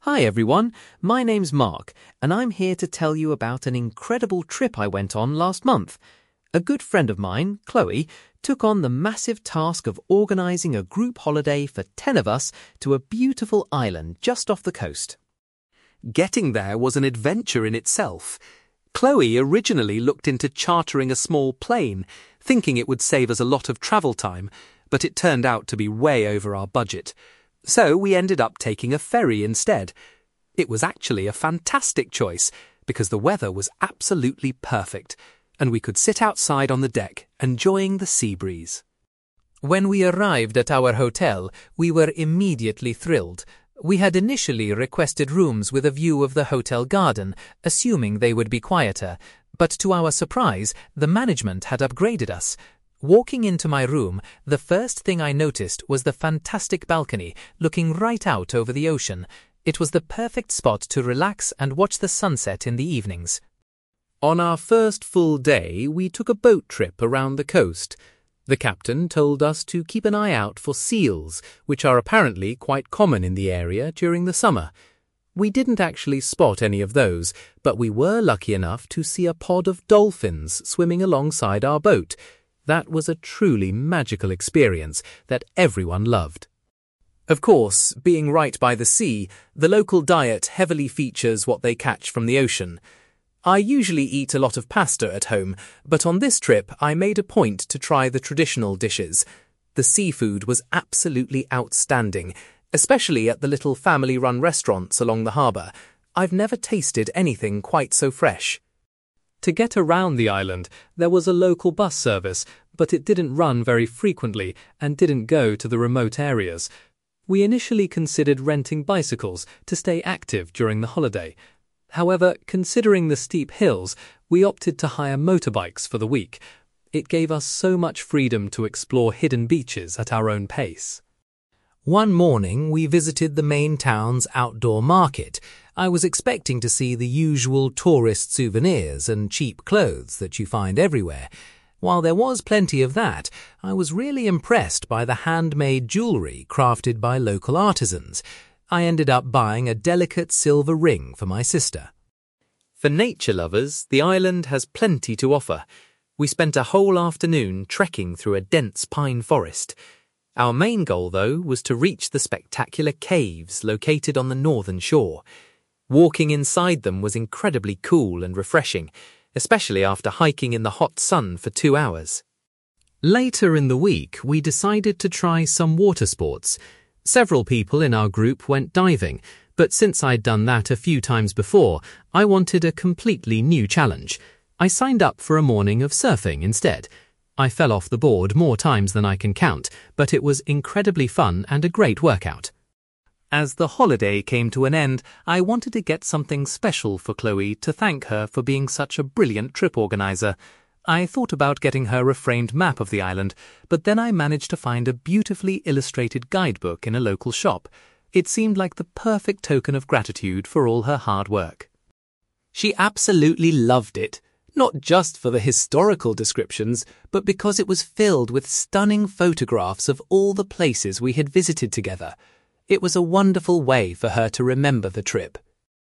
Hi everyone, my name's Mark, and I'm here to tell you about an incredible trip I went on last month. A good friend of mine, Chloe, took on the massive task of organising a group holiday for 10 of us to a beautiful island just off the coast. Getting there was an adventure in itself. Chloe originally looked into chartering a small plane, thinking it would save us a lot of travel time, but it turned out to be way over our budget. So we ended up taking a ferry instead. It was actually a fantastic choice because the weather was absolutely perfect and we could sit outside on the deck enjoying the sea breeze. When we arrived at our hotel, we were immediately thrilled. We had initially requested rooms with a view of the hotel garden, assuming they would be quieter, but to our surprise, the management had upgraded us. Walking into my room, the first thing I noticed was the fantastic balcony looking right out over the ocean. It was the perfect spot to relax and watch the sunset in the evenings. On our first full day, we took a boat trip around the coast. The captain told us to keep an eye out for seals, which are apparently quite common in the area during the summer. We didn't actually spot any of those, but we were lucky enough to see a pod of dolphins swimming alongside our boat. That was a truly magical experience that everyone loved. Of course, being right by the sea, the local diet heavily features what they catch from the ocean. I usually eat a lot of pasta at home, but on this trip I made a point to try the traditional dishes. The seafood was absolutely outstanding, especially at the little family-run restaurants along the harbour. I've never tasted anything quite so fresh. To get around the island, there was a local bus service, but it didn't run very frequently and didn't go to the remote areas. We initially considered renting bicycles to stay active during the holiday. However, considering the steep hills, we opted to hire motorbikes for the week. It gave us so much freedom to explore hidden beaches at our own pace. One morning, we visited the main town's outdoor market. I was expecting to see the usual tourist souvenirs and cheap clothes that you find everywhere. While there was plenty of that, I was really impressed by the handmade jewellery crafted by local artisans. I ended up buying a delicate silver ring for my sister. For nature lovers, the island has plenty to offer. We spent a whole afternoon trekking through a dense pine forest. Our main goal, though, was to reach the spectacular caves located on the northern shore. Walking inside them was incredibly cool and refreshing, especially after hiking in the hot sun for 2 hours. Later in the week, we decided to try some water sports. Several people in our group went diving, but since I'd done that a few times before, I wanted a completely new challenge. I signed up for a morning of surfing instead. I fell off the board more times than I can count, but it was incredibly fun and a great workout. As the holiday came to an end, I wanted to get something special for Chloe to thank her for being such a brilliant trip organizer. I thought about getting her a framed map of the island, but then I managed to find a beautifully illustrated guidebook in a local shop. It seemed like the perfect token of gratitude for all her hard work. She absolutely loved it, not just for the historical descriptions, but because it was filled with stunning photographs of all the places we had visited together. It was a wonderful way for her to remember the trip.